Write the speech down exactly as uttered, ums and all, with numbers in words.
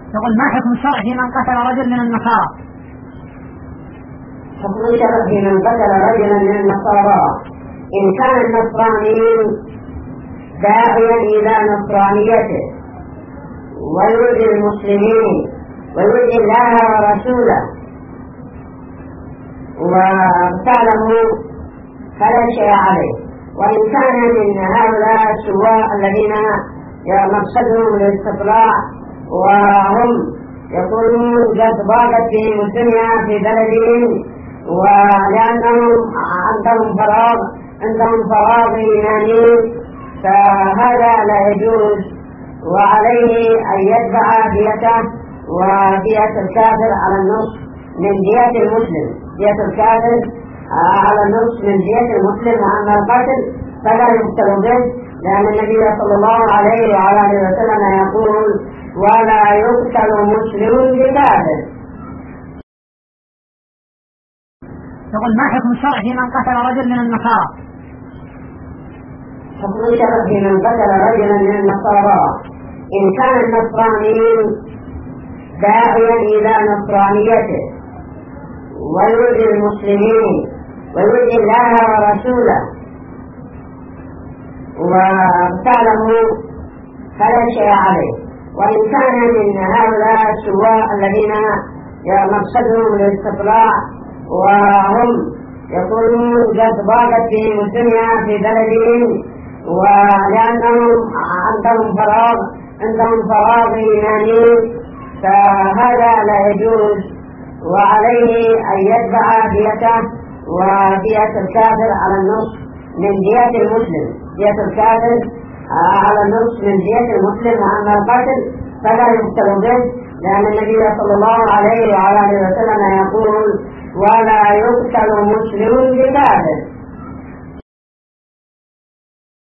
يقول ما حكم الشرع في من قتل رجل من النصارى؟ حكم الشرع في من قتل رجلا من النصارى إن كان النصراني داعيا إلى نصرانيته ويؤذي المسلمين ويؤذي الله ورسوله واغتاله فلا شيء عليه. وإن كان من هؤلاء السواء الذين مقصدهم الاستطلاع وهم يقولون قد ضاقت بهم الدنيا في بلدهم ولأنهم عندهم فراغ عندهم فراغ إيماني فهذا لا يجوز، وعليه أن يدفع ديته ودية الكافر على النصف من دية المسلم، دية الكافر على النصف من دية المسلم، وأما القتل فلا يقتل به، لأن النبي صلى الله عليه وعلى آله وسلم يقول ولا يقتل مسلم بكافر. يقول ما حكم الشرع في من قتل رجل من النصارى؟ حكم الشرع في من قتل رجلا من النصارى إن كان النصراني داعيا إلى نصرانيته ويؤذي المسلمين ويؤذي الله ورسوله واغتاله فلا شيء عليه. وإن كان من هؤلاء السواء الذين مقصدهم الاستطلاع وهم يقولون قد ضاقت بهم الدنيا في بلدهم ولأنهم عندهم فراغ عندهم فراغ إيماني فهذا لا يجوز، وعليه أن يدفع ديته ودية الكافر على النصف من دية المسلم، دية الكافر على النصف من دية المسلم، وأما القتل فلا يقتل به، لأن النبي صلى الله عليه وعلى آله وسلم يقول ولا يقتل مسلم بكافر.